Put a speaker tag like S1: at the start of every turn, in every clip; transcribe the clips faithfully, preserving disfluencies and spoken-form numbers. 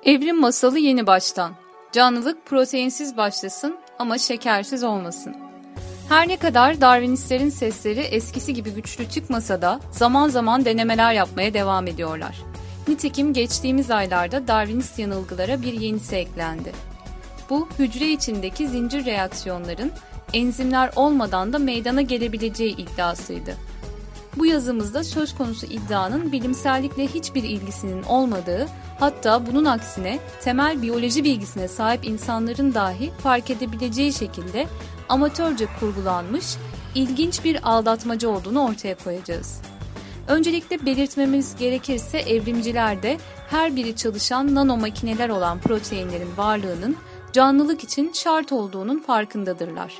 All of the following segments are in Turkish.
S1: Evrim masalı yeni baştan. Canlılık proteinsiz başlasın ama şekersiz olmasın. Her ne kadar Darwinistlerin sesleri eskisi gibi güçlü çıkmasa da zaman zaman denemeler yapmaya devam ediyorlar. Nitekim geçtiğimiz aylarda Darwinist yanılgılara bir yenisi eklendi. Bu, hücre içindeki zincir reaksiyonların enzimler olmadan da meydana gelebileceği iddiasıydı. Bu yazımızda söz konusu iddianın bilimsellikle hiçbir ilgisinin olmadığı, hatta bunun aksine temel biyoloji bilgisine sahip insanların dahi fark edebileceği şekilde amatörce kurgulanmış, ilginç bir aldatmaca olduğunu ortaya koyacağız. Öncelikle belirtmemiz gerekirse evrimcilerde her biri çalışan nano makineler olan proteinlerin varlığının canlılık için şart olduğunun farkındadırlar.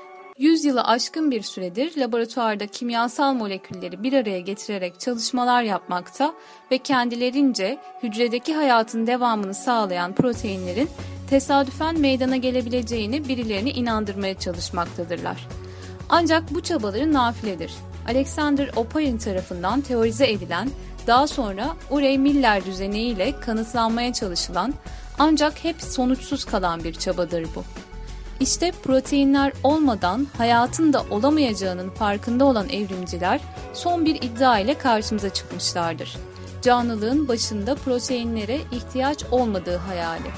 S1: yüz yılı aşkın bir süredir laboratuvarda kimyasal molekülleri bir araya getirerek çalışmalar yapmakta ve kendilerince hücredeki hayatın devamını sağlayan proteinlerin tesadüfen meydana gelebileceğini birilerini inandırmaya çalışmaktadırlar. Ancak bu çabaları nafiledir. Alexander Oparin tarafından teorize edilen, daha sonra Urey-Miller düzeneğiyle kanıtlanmaya çalışılan ancak hep sonuçsuz kalan bir çabadır bu. İşte proteinler olmadan hayatın da olamayacağının farkında olan evrimciler son bir iddia ile karşımıza çıkmışlardır. Canlılığın başında proteinlere ihtiyaç olmadığı hayali.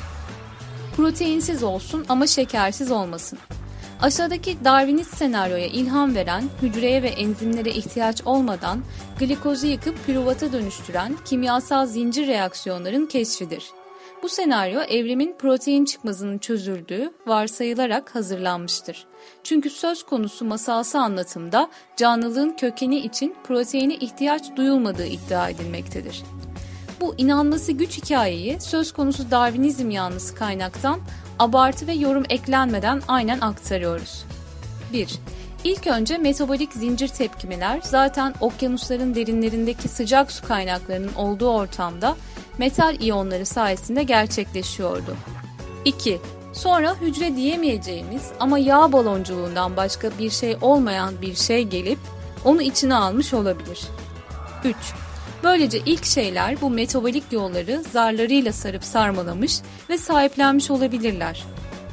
S1: Proteinsiz olsun ama şekersiz olmasın. Aşağıdaki Darwinist senaryoya ilham veren, hücreye ve enzimlere ihtiyaç olmadan glikozu yıkıp püruvata dönüştüren kimyasal zincir reaksiyonların keşfidir. Bu senaryo evrimin protein çıkmazının çözüldüğü varsayılarak hazırlanmıştır. Çünkü söz konusu masalsı anlatımda canlılığın kökeni için proteine ihtiyaç duyulmadığı iddia edilmektedir. Bu inanması güç hikayeyi söz konusu Darwinizm yanlısı kaynaktan abartı ve yorum eklenmeden aynen aktarıyoruz. bir. İlk önce metabolik zincir tepkimeler zaten okyanusların derinlerindeki sıcak su kaynaklarının olduğu ortamda metal iyonları sayesinde gerçekleşiyordu. iki. Sonra hücre diyemeyeceğimiz ama yağ balonculuğundan başka bir şey olmayan bir şey gelip onu içine almış olabilir. üç. Böylece ilk şeyler bu metabolik yolları zarlarıyla sarıp sarmalamış ve sahiplenmiş olabilirler.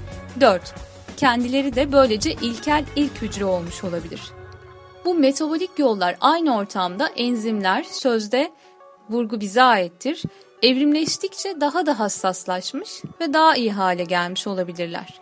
S1: dört. Kendileri de böylece ilkel ilk hücre olmuş olabilir. Bu metabolik yollar aynı ortamda enzimler, sözde vurgu bize aittir, evrimleştikçe daha da hassaslaşmış ve daha iyi hale gelmiş olabilirler.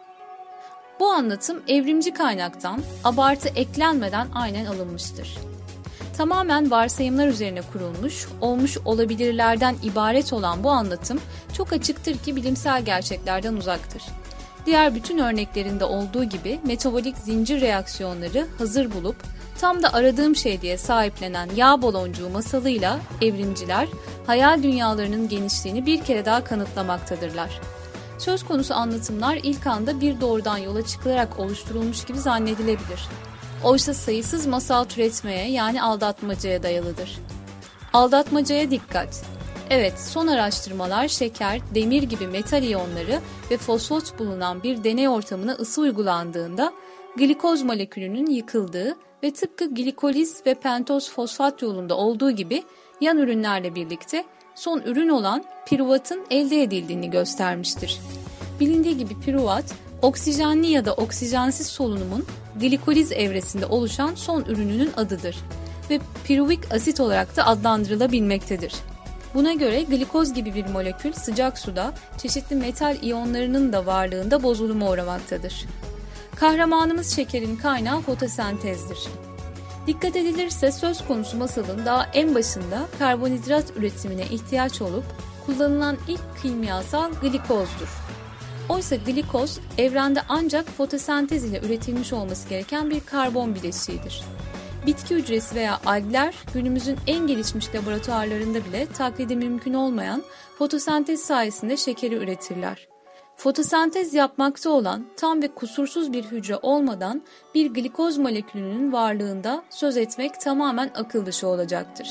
S1: Bu anlatım evrimci kaynaktan abartı eklenmeden aynen alınmıştır. Tamamen varsayımlar üzerine kurulmuş, olmuş olabilirlerden ibaret olan bu anlatım çok açıktır ki bilimsel gerçeklerden uzaktır. Diğer bütün örneklerinde olduğu gibi metabolik zincir reaksiyonları hazır bulup tam da aradığım şey diye sahiplenen yağ baloncuğu masalıyla evrimciler hayal dünyalarının genişliğini bir kere daha kanıtlamaktadırlar. Söz konusu anlatımlar ilk anda bir doğrudan yola çıkılarak oluşturulmuş gibi zannedilebilir. Oysa sayısız masal türetmeye yani aldatmacaya dayalıdır. Aldatmacaya dikkat! Evet, son araştırmalar şeker, demir gibi metal iyonları ve fosfat bulunan bir deney ortamına ısı uygulandığında glikoz molekülünün yıkıldığı ve tıpkı glikoliz ve pentoz fosfat yolunda olduğu gibi yan ürünlerle birlikte son ürün olan piruvatın elde edildiğini göstermiştir. Bilindiği gibi piruvat, oksijenli ya da oksijensiz solunumun glikoliz evresinde oluşan son ürününün adıdır ve piruvik asit olarak da adlandırılabilmektedir. Buna göre glikoz gibi bir molekül sıcak suda çeşitli metal iyonlarının da varlığında bozuluma uğramaktadır. Kahramanımız şekerin kaynağı fotosentezdir. Dikkat edilirse söz konusu masalın daha en başında karbonhidrat üretimine ihtiyaç olup kullanılan ilk kimyasal glikozdur. Oysa glikoz evrende ancak fotosentez ile üretilmiş olması gereken bir karbon bileşiğidir. Bitki hücresi veya algler günümüzün en gelişmiş laboratuvarlarında bile taklidi mümkün olmayan fotosentez sayesinde şekeri üretirler. Fotosentez yapmakta olan tam ve kusursuz bir hücre olmadan bir glikoz molekülünün varlığında söz etmek tamamen akıl dışı olacaktır.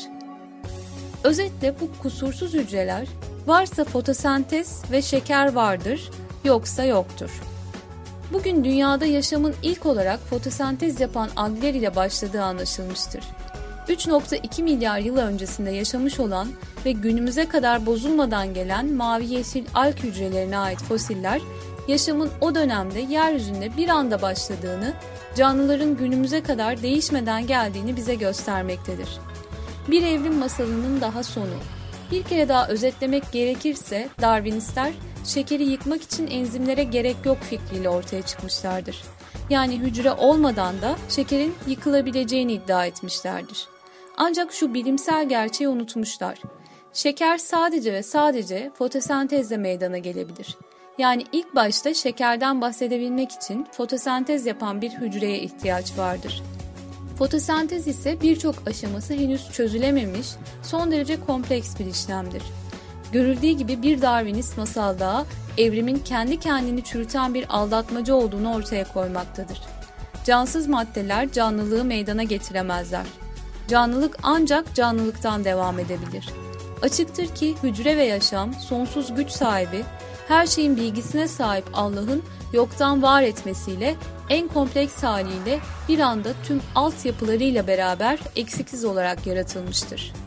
S1: Özetle bu kusursuz hücreler varsa fotosentez ve şeker vardır, yoksa yoktur. Bugün dünyada yaşamın ilk olarak fotosentez yapan algler ile başladığı anlaşılmıştır. üç nokta iki milyar yıl öncesinde yaşamış olan ve günümüze kadar bozulmadan gelen mavi yeşil alg hücrelerine ait fosiller, yaşamın o dönemde yeryüzünde bir anda başladığını, canlıların günümüze kadar değişmeden geldiğini bize göstermektedir. Bir evrim masalının daha sonu. Bir kere daha özetlemek gerekirse Darwinistler, şekeri yıkmak için enzimlere gerek yok fikriyle ortaya çıkmışlardır. Yani hücre olmadan da şekerin yıkılabileceğini iddia etmişlerdir. Ancak şu bilimsel gerçeği unutmuşlar. Şeker sadece ve sadece fotosentezle meydana gelebilir. Yani ilk başta şekerden bahsedebilmek için fotosentez yapan bir hücreye ihtiyaç vardır. Fotosentez ise birçok aşaması henüz çözülememiş, son derece kompleks bir işlemdir. Görüldüğü gibi bir Darwinist masal daha evrimin kendi kendini çürüten bir aldatmaca olduğunu ortaya koymaktadır. Cansız maddeler canlılığı meydana getiremezler. Canlılık ancak canlılıktan devam edebilir. Açıktır ki hücre ve yaşam sonsuz güç sahibi, her şeyin bilgisine sahip Allah'ın yoktan var etmesiyle en kompleks haliyle bir anda tüm altyapılarıyla beraber eksiksiz olarak yaratılmıştır.